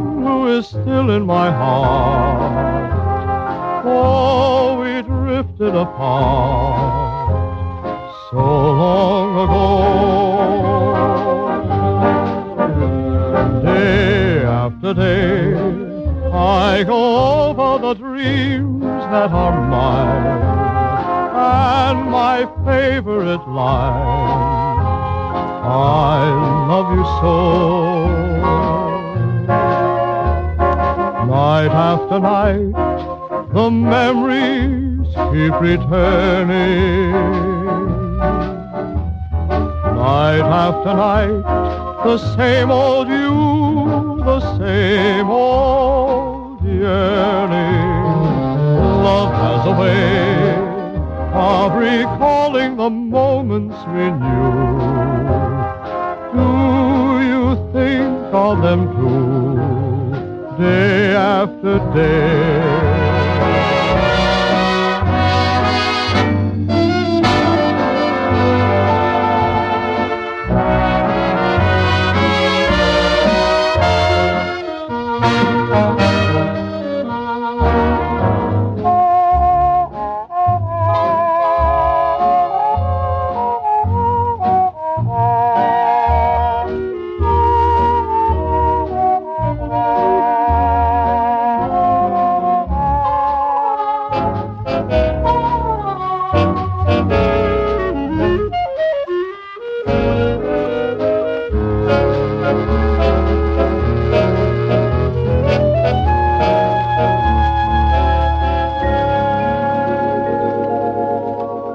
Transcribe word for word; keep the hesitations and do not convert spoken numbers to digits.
who is still in my heart. Oh, we drifted apart so long ago. Day after day, I go over the dreams that are mine, and my favorite line, I love you so. Night after night, the memories keep returning. Night after night, the same old you, the same old yearning. Love has a way of recalling the moments we knew. Do you think of them too, day after day?